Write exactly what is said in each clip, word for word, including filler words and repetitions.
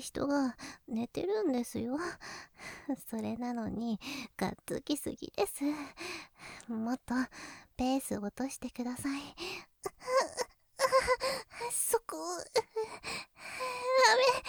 ない人が寝てるんですよ。それなのにがっつきすぎです。もっとペース落としてください。そこダメ。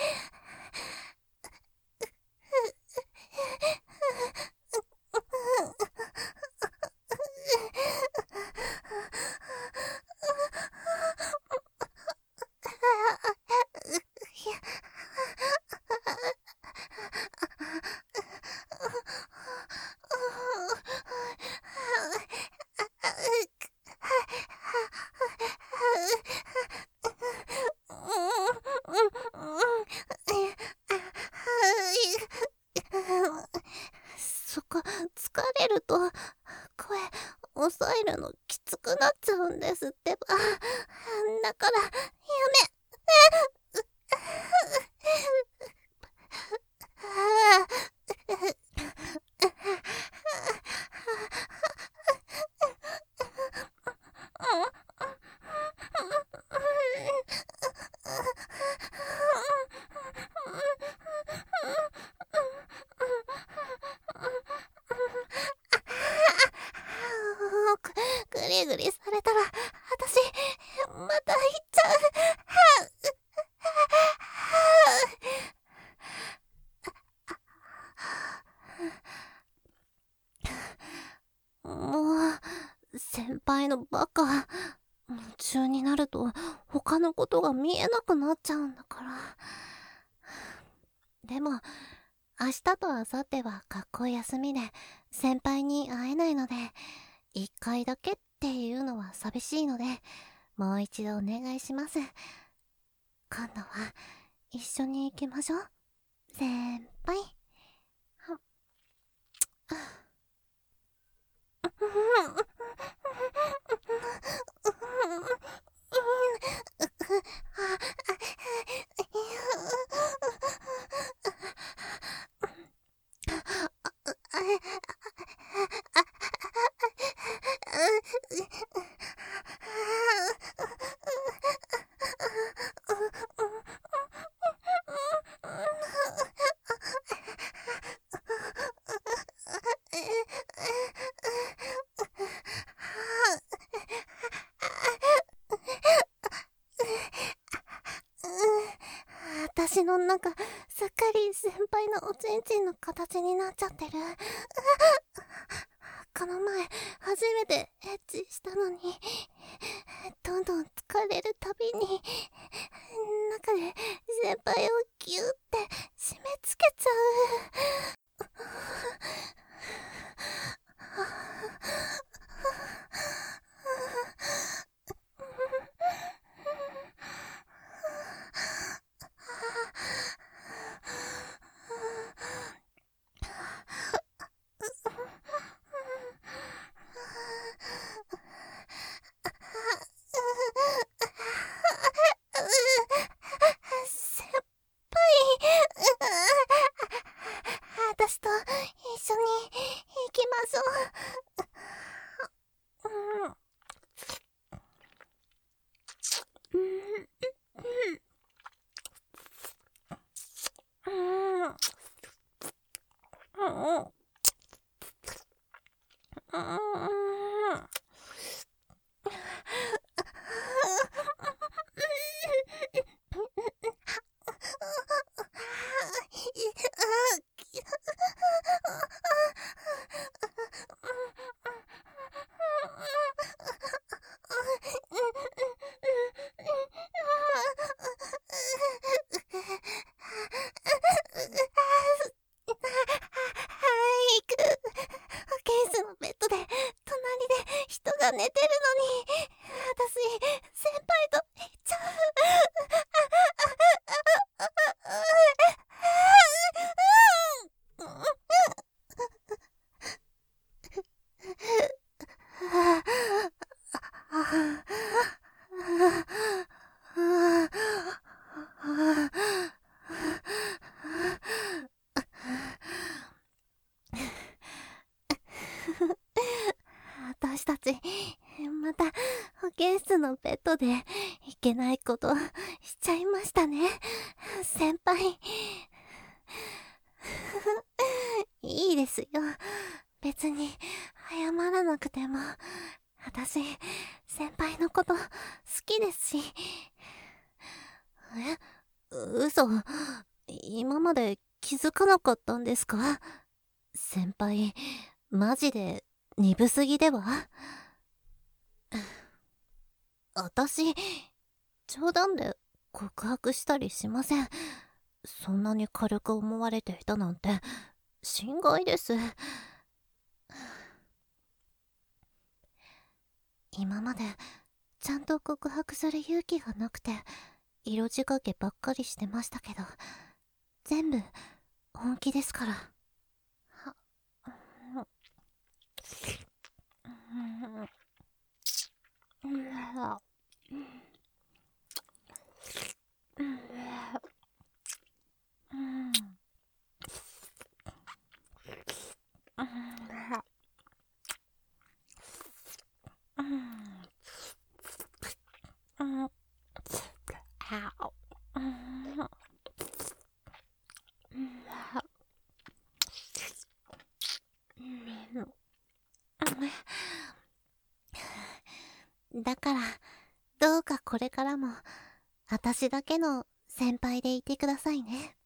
そっか、疲れると声抑えるのきつくなっちゃうんですってば。だからやめ。くぐりぐりされたら私また行っちゃう。もう先輩のバカ、夢中になると他のことが見えなくなっちゃうんだから。でも明日と明後日は学校休みで先輩に会えないので、一回だけっていうのは寂しいので、もう一度お願いします。今度は一緒に行きましょう、先輩。私の中すっかり先輩のおちんちんの形になっちゃってる。この前初めてエッチしたのに、どんどん疲れるたびに中で先輩をギューって締め付けちゃう。先輩、私と一緒に行きましょう。ケースのベッドで隣で人が寝てるのに私先輩と行っちゃう。私たちまた保健室のベッドでいけないことしちゃいましたね。 先輩。いいですよ。別に謝らなくても。私、先輩のこと好きですし。え、嘘。今まで気づかなかったんですか？先輩、マジで鈍すぎでは？私、冗談で告白したりしません。そんなに軽く思われていたなんて心外です。今までちゃんと告白する勇気がなくて色仕掛けばっかりしてましたけど、全部本気ですから。はだから、どうかこれからも私だけの先輩でいてくださいね。